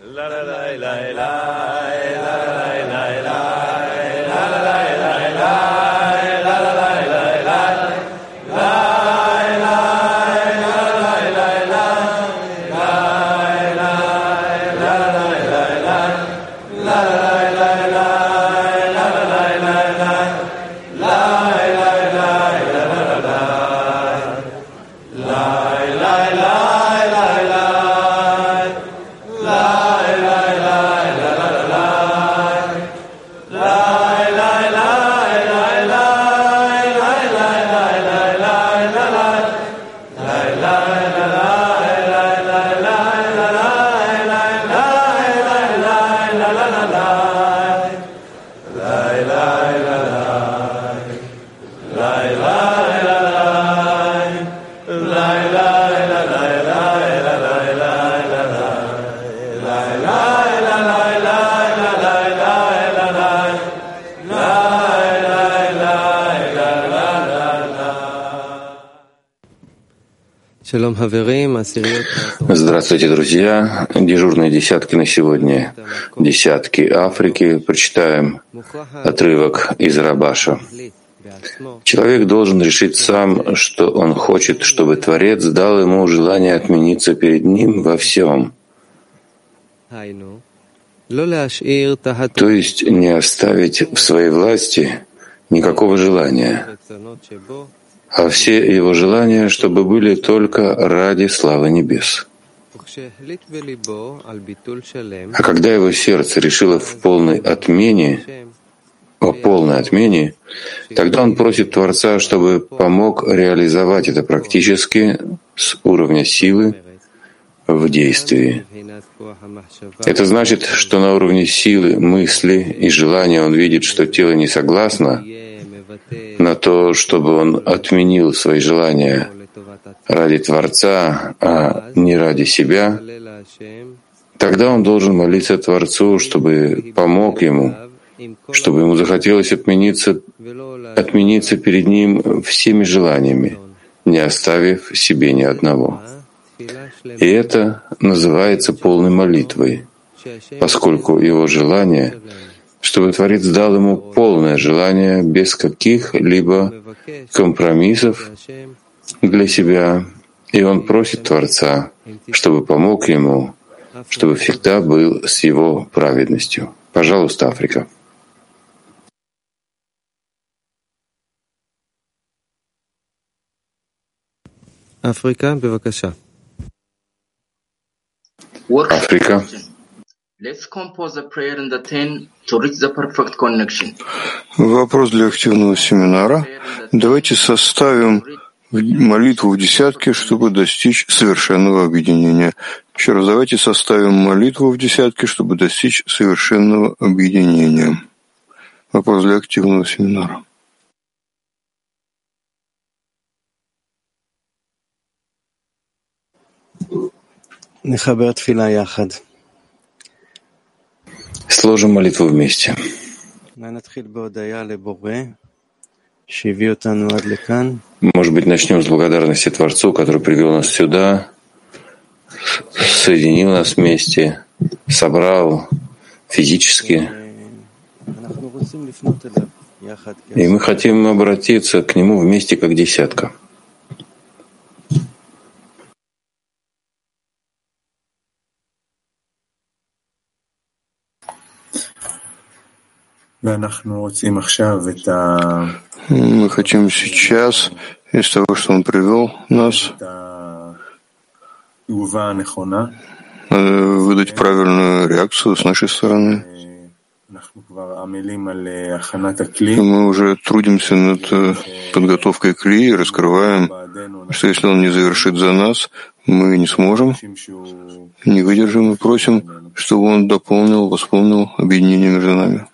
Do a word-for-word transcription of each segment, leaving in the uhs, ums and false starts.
Здравствуйте, друзья. Дежурные десятки на сегодня. Десятки Африки. Прочитаем отрывок из Рабаша. Человек должен решить сам, что он хочет, чтобы Творец дал ему желание отмениться перед ним во всем. То есть не оставить в своей власти никакого желания, а все его желания, чтобы были только ради славы небес. А когда его сердце решило в полной отмене, о полной отмене, тогда он просит Творца, чтобы помог реализовать это практически с уровня силы в действии. Это значит, что на уровне силы, мысли и желания он видит, что тело не согласно на то, чтобы он отменил свои желания ради Творца, а не ради себя, тогда он должен молиться Творцу, чтобы помог ему, чтобы ему захотелось отмениться, отмениться перед ним всеми желаниями, не оставив себе ни одного. И это называется полной молитвой, поскольку его желание, чтобы Творец дал ему полное желание без каких-либо компромиссов для себя, и он просит Творца, чтобы помог ему, чтобы всегда был с его праведностью. Пожалуйста, Африка. Африка, бевакаша. Африка. Вопрос для активного семинара. Давайте составим молитву в десятке, чтобы достичь совершенного объединения. Еще раз, давайте составим молитву в десятке, чтобы достичь совершенного объединения. Вопрос для активного семинара. Сложим молитву вместе. Может быть, начнем с благодарности Творцу, который привел нас сюда, соединил нас вместе, собрал физически. И мы хотим обратиться к Нему вместе как десятка. Мы хотим сейчас, из того, что Он привел нас, выдать правильную реакцию с нашей стороны. И мы уже трудимся над подготовкой кли и раскрываем, что если Он не завершит за нас, мы не сможем, не выдержим и просим, чтобы Он дополнил, восполнил объединение между нами.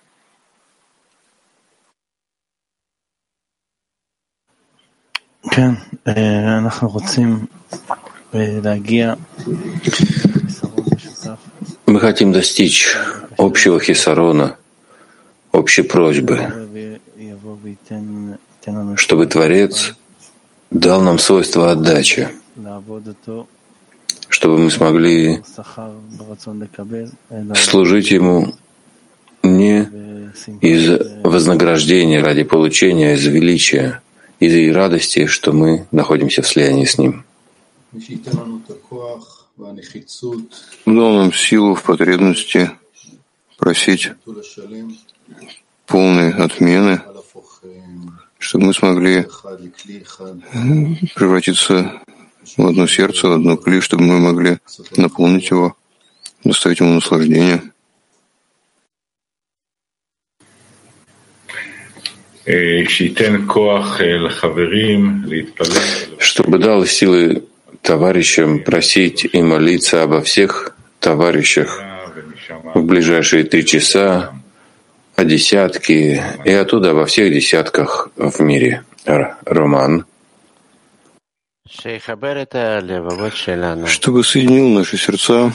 Мы хотим достичь общего хисарона, общей просьбы, чтобы Творец дал нам свойство отдачи, чтобы мы смогли служить Ему не из вознаграждения ради получения, из величия, из радости, что мы находимся в слиянии с Ним. Дал нам силу в потребности просить полной отмены, чтобы мы смогли превратиться в одно сердце, в одно кли, чтобы мы могли наполнить его, доставить ему наслаждение. Чтобы дал силы товарищам просить и молиться обо всех товарищах в ближайшие три часа, о десятке и оттуда обо всех десятках в мире. Роман. Чтобы соединил наши сердца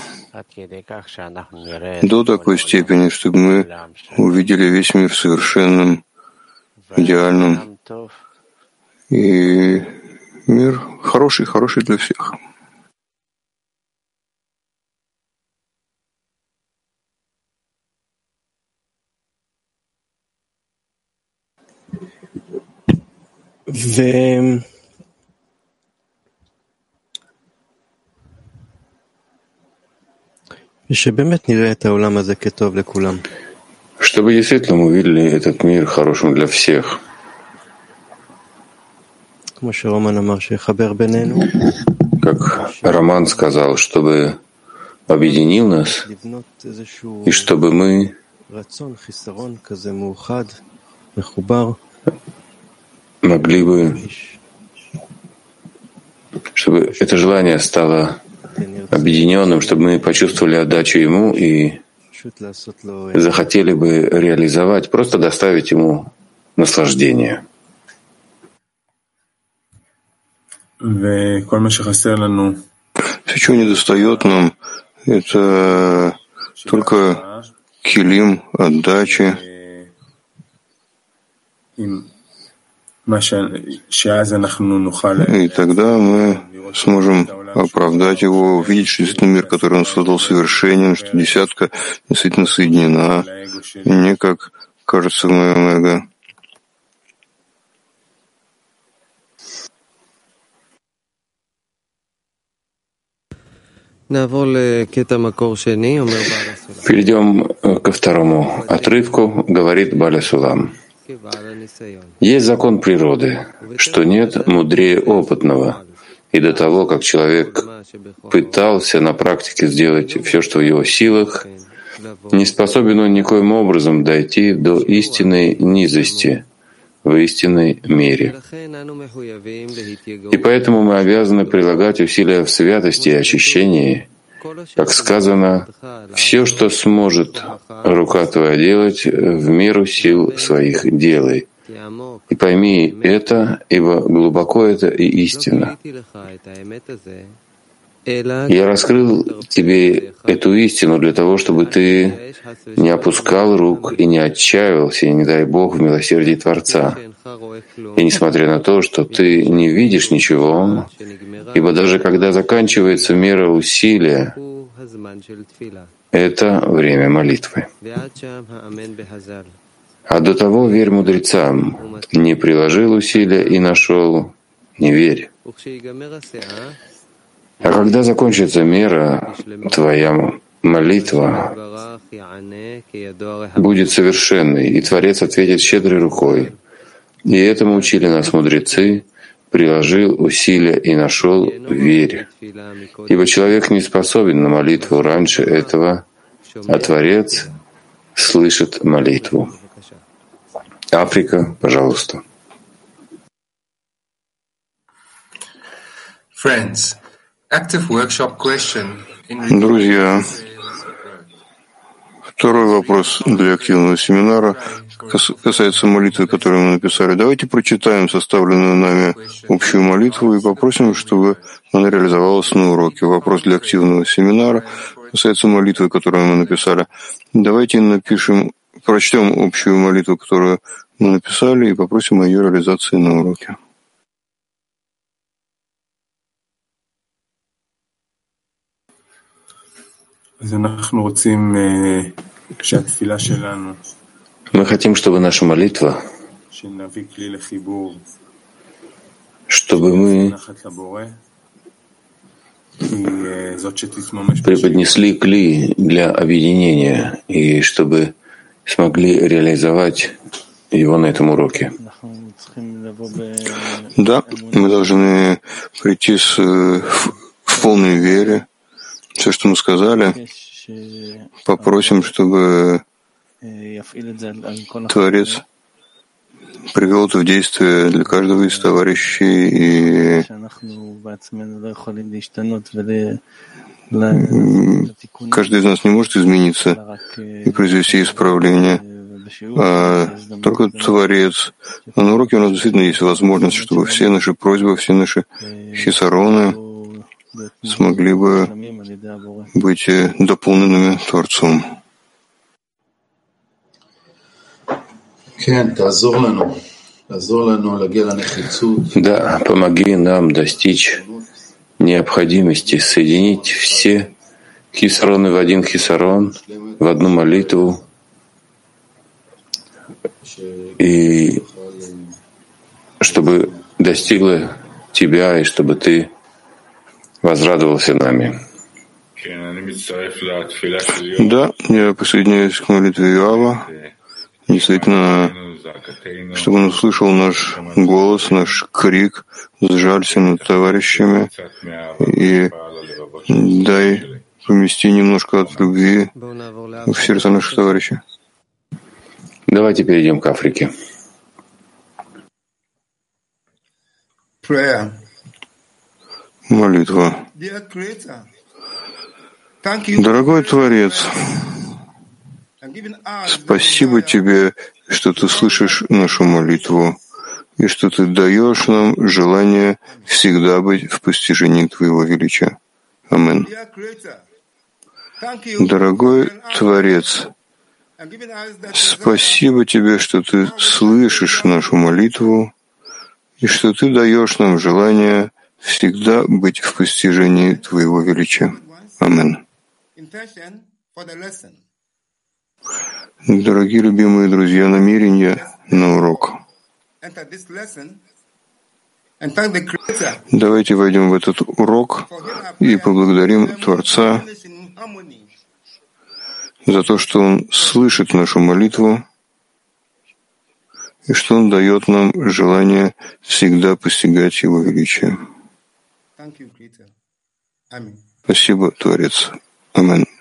до такой степени, чтобы мы увидели весь мир совершенным, идеальным, и мир хороший, хороший для всех. Чтобы действительно мы увидели этот мир хорошим для всех. Как Роман сказал, чтобы объединил нас, и чтобы мы могли бы, чтобы это желание стало объединенным, чтобы мы почувствовали отдачу Ему и захотели бы реализовать, просто доставить Ему наслаждение. Все, чего недостает нам, это только килим отдачи, и тогда мы сможем оправдать его, увидеть, что действительно мир, который он создал, совершенен, что десятка действительно соединена, не как кажется в моем эго. Перейдем ко второму отрывку, говорит Баля Сулам. Есть закон природы, что нет мудрее опытного, и до того, как человек пытался на практике сделать все, что в его силах, не способен он никоим образом дойти до истинной низости в истинной мере. И поэтому мы обязаны прилагать усилия в святости и очищении, как сказано, все, что сможет рука твоя делать, в меру сил своих делай. И пойми это, ибо глубоко это и истина. Я раскрыл тебе эту истину для того, чтобы ты не опускал рук и не отчаивался, и не дай Бог, в милосердии Творца. И несмотря на то, что ты не видишь ничего, ибо даже когда заканчивается мера усилия, это время молитвы. А до того верь мудрецам, не приложил усилия и нашел, не верь. А когда закончится мера, твоя молитва будет совершенной, и Творец ответит щедрой рукой. И этому учили нас мудрецы, приложил усилия и нашел, верь. Ибо человек не способен на молитву раньше этого, а Творец слышит молитву. Африка, пожалуйста. Друзья, второй вопрос для активного семинара касается молитвы, которую мы написали. Давайте прочитаем составленную нами общую молитву и попросим, чтобы она реализовалась на уроке. Вопрос для активного семинара касается молитвы, которую мы написали. Давайте напишем, прочтем общую молитву, которую мы написали, и попросим о ее реализации на уроке. Мы хотим, чтобы наша молитва, чтобы мы преподнесли кли для объединения и чтобы смогли реализовать его на этом уроке. Да, мы должны прийти с, в, в полной вере. Все, что мы сказали, попросим, чтобы Творец привел это в действие для каждого из товарищей, и каждый из нас не может измениться и произвести исправление, а только Творец. А на уроке у нас действительно есть возможность, чтобы все наши просьбы, все наши хисароны смогли бы быть дополненными Творцом. Да, помоги нам достичь необходимости соединить все хисароны в один хисарон, в одну молитву, и чтобы достигла тебя, и чтобы ты возрадовался нами. Да, я присоединяюсь к молитве Иова. Действительно, чтобы он услышал наш голос, наш крик, сжалься над товарищами и дай помести немножко от любви в сердца наших товарищей. Давайте перейдем к Африке. Молитва. Дорогой Творец, спасибо Тебе, что Ты слышишь нашу молитву и что Ты даешь нам желание всегда быть в постижении Твоего величия. Амин. Дорогой Творец, спасибо Тебе, что Ты слышишь нашу молитву и что Ты даешь нам желание всегда быть в постижении Твоего величия. Амин. Дорогие любимые друзья, намерения на урок. Давайте войдем в этот урок и поблагодарим Творца за то, что Он слышит нашу молитву и что Он дает нам желание всегда постигать Его величие. Спасибо, Творец. Амин.